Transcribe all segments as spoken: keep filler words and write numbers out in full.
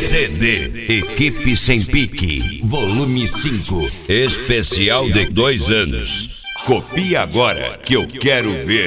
C D Equipe Sem Pique, volume cinco, especial de dois anos. Copie agora que eu quero ver.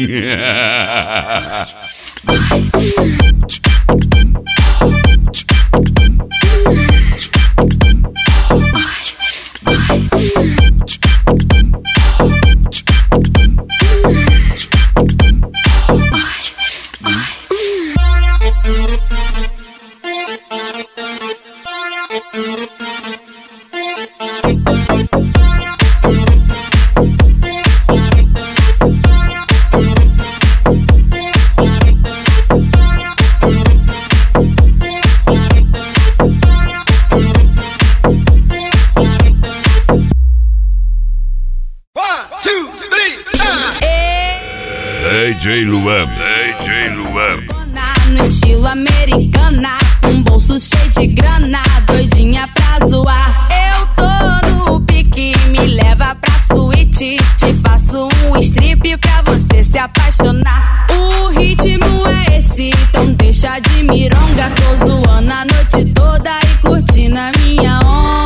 D J Luan, D J Luan. No estilo americana, com bolso cheio de grana, doidinha pra zoar. Eu tô no pique, me leva pra suíte, te faço um strip pra você se apaixonar. O ritmo é esse, então deixa de mironga. Tô zoando a noite toda e curtindo a minha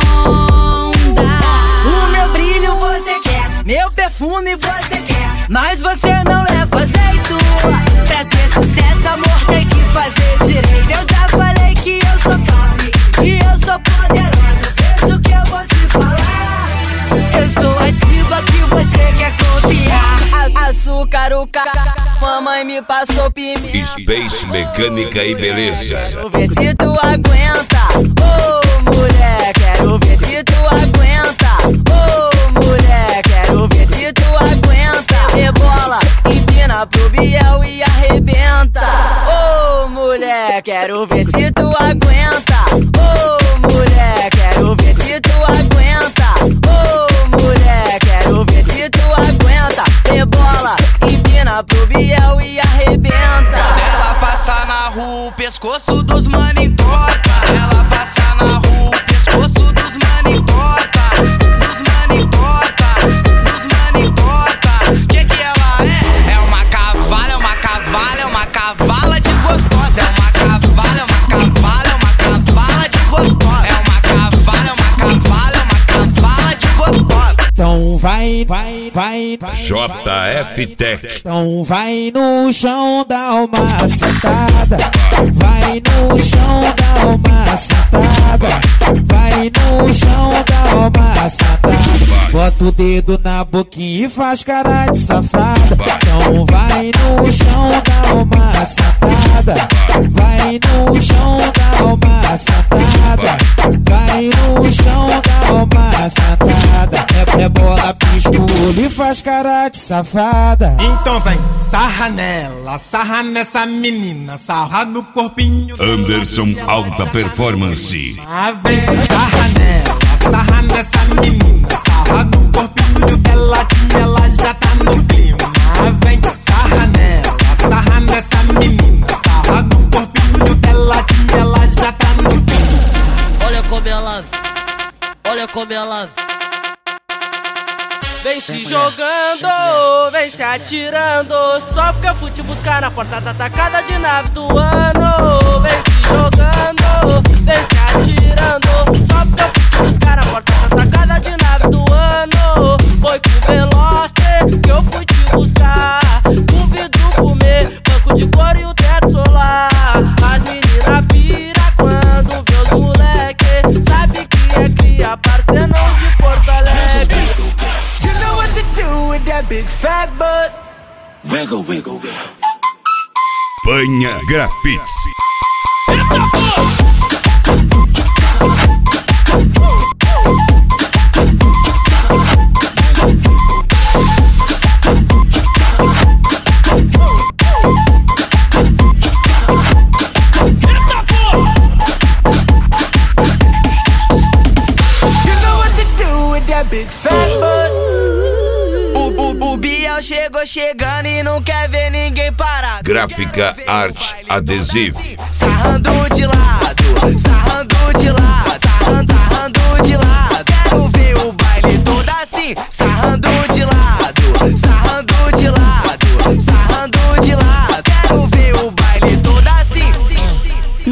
onda. O meu brilho você quer, meu perfume você quer, mas você não leva jeito. Pra ter sucesso, amor, tem que fazer direito. Eu já falei que eu sou top, e eu sou poderosa. Veja o que eu vou te falar. Eu sou ativa que você quer copiar. A açúcar, o ca... mamãe me passou pimenta. Space Mecânica e Beleza. Quero ver se tu aguenta. Ô, mulher, quero ver se tu aguenta. Ô, mulher, quero ver se tu aguenta. Rebola, empina pro Biel e arrebenta. Ô, mulher, quero ver se tu aguenta. Ô, mulher, quero ver se tu aguenta. Ô, mulher, quero ver se tu aguenta. Rebola, empina pro Biel e arrebenta. Ela passa na rua, o pescoço dos mano entorta. Ela passa na rua, o pescoço dos mano entorta. Dos mano entorta, dos mano entorta. Que que ela é? É uma cavala, é uma cavala, é uma cavala de gostosa. É uma cavala, é uma cavala, é uma cavala de gostosa. É uma cavala, é uma cavala, é uma cavala de gostosa. Então vai, vai, vai, vai. J F Tech. Então vai no chão, dá uma sentada. Vai no chão, dá uma sentada. Vai no chão, dá uma sentada. Bota o dedo na boquinha e faz cara de safada. Então vai no chão, dá uma sentada. Vai no chão, dá uma sentada. Vai no chão, dá uma sentada. É, é bola, piscula e faz cara de safada. Então vem, sarra nela, sarra nessa menina, sarra no corpinho. Anderson Alta Performance. Ah, vem, sarra nela, sarra nessa menina, sarra no corpinho dela que ela já tá no clima. Ah, vem, sarra nela, sarra nessa menina, sarra no corpinho dela que ela já tá no clima. Olha como ela, olha como ela vem se jogando, vem se atirando. Só porque eu fui te buscar na porta da tacada de nave do ano. Vem se jogando, vem se atirando. Só porque eu fui te buscar na porta da tacada de nave do ano. Foi com Veloster que eu fui te buscar. Com vidro fumê, banco de couro e o teto solar. As meninas pira quando vê os moleque. Sabe que é cria, Partenão de Porto Alegre. You know what to do with that big fat butt. Wiggle, wiggle, wiggle. Panha Grafites. Big fat butt. O, o, o Biel chegou chegando e não quer ver ninguém parar. Gráfica Arte Adesivo. Sarrando de lado, sarrando de lado, sarrando, sarrando de lado. Quero ver o baile todo assim. Sarrando de lado, sarrando de lado, sarrando de lado. Quero ver o baile todo assim.